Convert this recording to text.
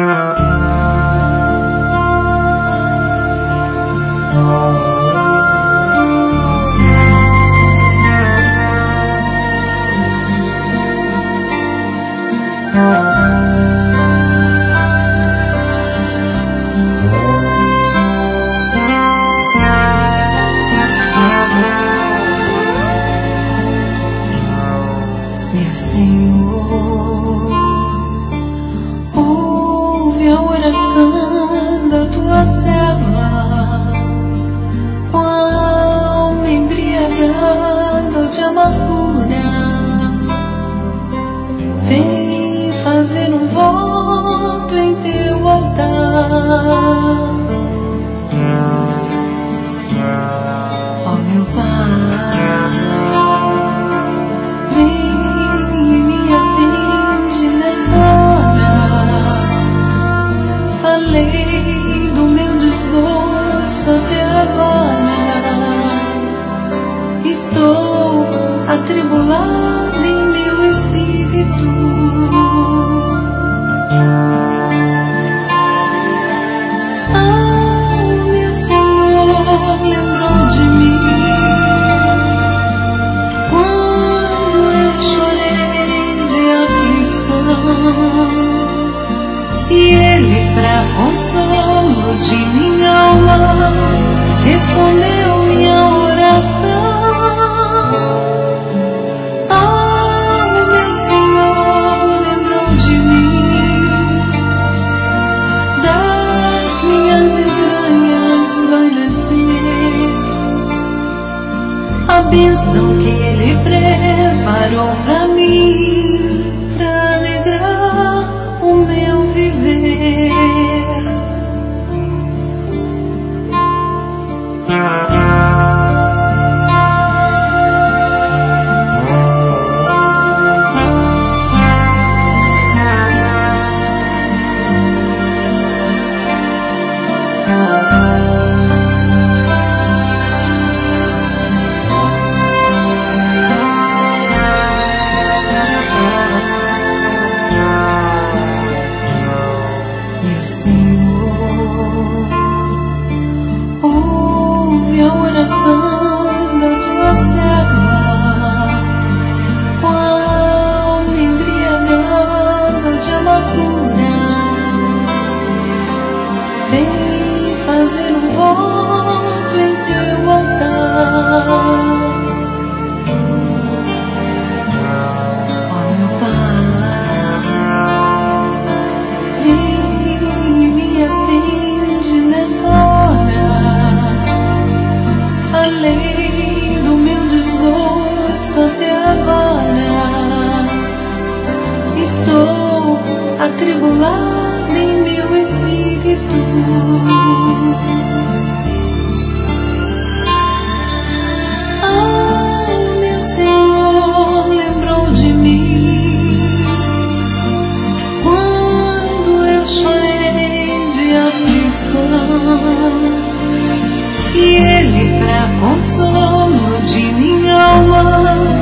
Meu Senhor, ouve a oração da tua serva, com a alma embriagada de amargura. Vem fazer um voto em teu altar. Ó meu Pai, falei do meu desgosto até agora. Estou atribulada em meu espírito. Meu Senhor lembrou de mim quando eu chorei de aflição. E Ele, pra consolo de minha alma, respondeu minha oração. Meu Senhor lembrou de mim, das minhas entranhas vai nascer a bênção que Ele preparou pra mim, pra alegrar o meu viver. Meu Senhor, ouve a oração da tua serva, com a alma embriagada de amargura. Vem fazer um voto em teu altar. Ó meu Pai, vem e me atende nessa hora. Falei do meu desgosto até agora. Estou atribulada em meu espírito. Meu Senhor lembrou de mim quando eu chorei de aflição. E Ele, pra consolo de minha alma,